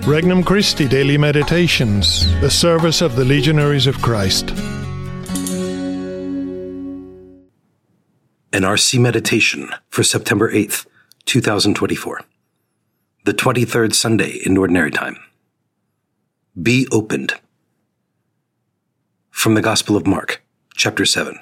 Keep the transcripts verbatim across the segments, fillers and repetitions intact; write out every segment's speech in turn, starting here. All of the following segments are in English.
Regnum Christi Daily Meditations, the service of the Legionaries of Christ. An R C Meditation for September eighth, twenty twenty-four. The twenty-third Sunday in Ordinary Time. Be opened. From the Gospel of Mark, chapter seven.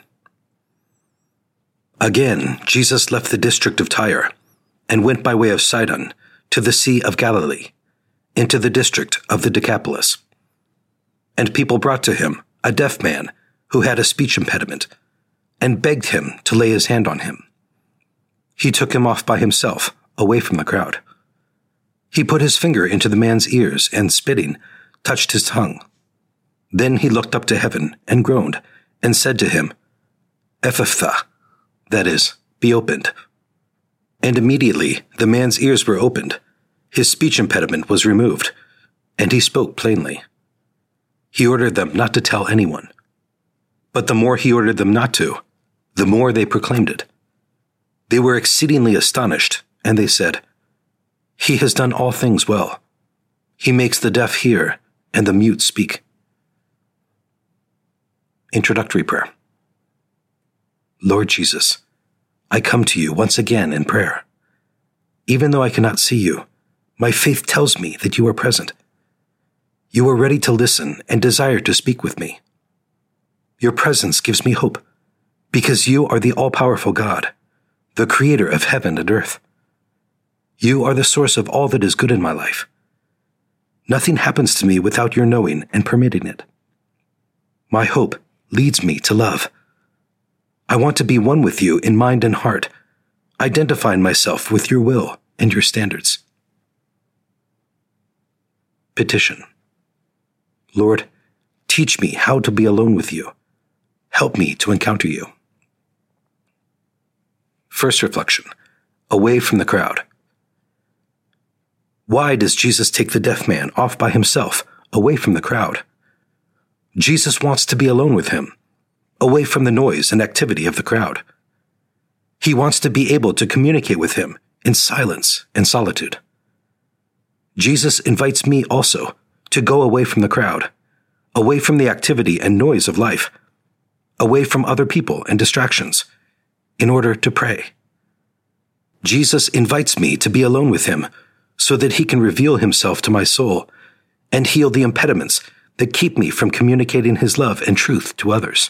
Again, Jesus left the district of Tyre and went by way of Sidon to the Sea of Galilee, into the district of the Decapolis. And people brought to him a deaf man who had a speech impediment, and begged him to lay his hand on him. He took him off by himself, away from the crowd. He put his finger into the man's ears and, spitting, touched his tongue. Then he looked up to heaven and groaned, and said to him, Ephphatha, that is, be opened. And immediately the man's ears were opened, his speech impediment was removed, and he spoke plainly. He ordered them not to tell anyone. But the more he ordered them not to, the more they proclaimed it. They were exceedingly astonished, and they said, He has done all things well. He makes the deaf hear, and the mute speak. Introductory Prayer. Lord Jesus, I come to you once again in prayer. Even though I cannot see you, my faith tells me that you are present. You are ready to listen and desire to speak with me. Your presence gives me hope, because you are the all-powerful God, the creator of heaven and earth. You are the source of all that is good in my life. Nothing happens to me without your knowing and permitting it. My hope leads me to love. I want to be one with you in mind and heart, identifying myself with your will and your standards. Petition. Lord, teach me how to be alone with you. Help me to encounter you. First reflection. Away from the crowd. Why does Jesus take the deaf man off by himself, away from the crowd? Jesus wants to be alone with him, away from the noise and activity of the crowd. He wants to be able to communicate with him in silence and solitude. Jesus invites me also to go away from the crowd, away from the activity and noise of life, away from other people and distractions, in order to pray. Jesus invites me to be alone with him so that he can reveal himself to my soul and heal the impediments that keep me from communicating his love and truth to others.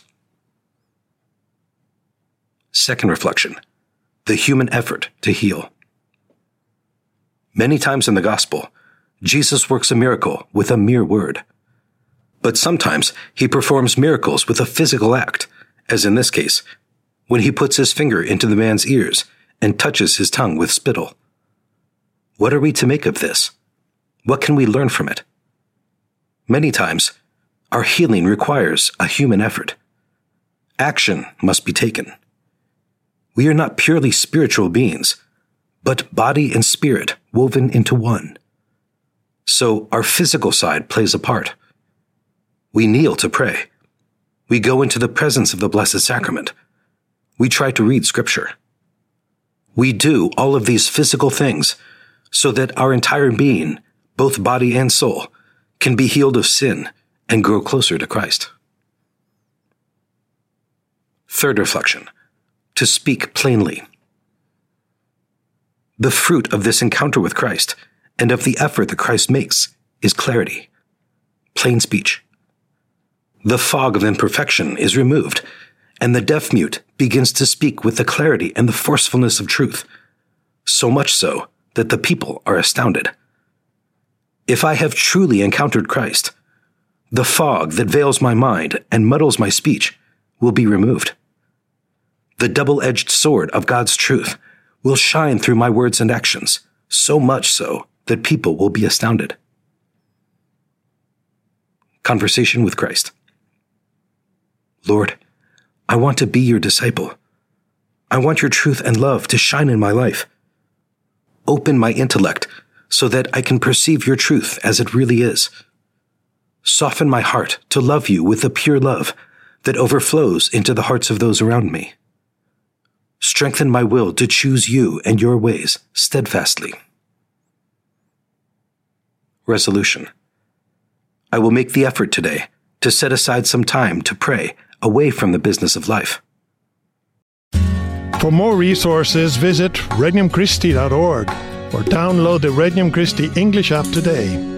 Second reflection. The human effort to heal. Many times in the Gospel, Jesus works a miracle with a mere word. But sometimes he performs miracles with a physical act, as in this case, when he puts his finger into the man's ears and touches his tongue with spittle. What are we to make of this? What can we learn from it? Many times, our healing requires a human effort. Action must be taken. We are not purely spiritual beings, but body and spirit woven into one. So our physical side plays a part. We kneel to pray. We go into the presence of the Blessed Sacrament. We try to read Scripture. We do all of these physical things so that our entire being, both body and soul, can be healed of sin and grow closer to Christ. Third reflection. To speak plainly. The fruit of this encounter with Christ and of the effort that Christ makes is clarity, plain speech. The fog of imperfection is removed, and the deaf-mute begins to speak with the clarity and the forcefulness of truth, so much so that the people are astounded. If I have truly encountered Christ, the fog that veils my mind and muddles my speech will be removed. The double-edged sword of God's truth will shine through my words and actions, so much so that people will be astounded. Conversation with Christ. Lord, I want to be your disciple. I want your truth and love to shine in my life. Open my intellect so that I can perceive your truth as it really is. Soften my heart to love you with a pure love that overflows into the hearts of those around me. Strengthen my will to choose you and your ways steadfastly. resolution. I will make the effort today to set aside some time to pray away from the business of life. For more resources, visit regnum christi dot org or download the Regnum Christi English app today.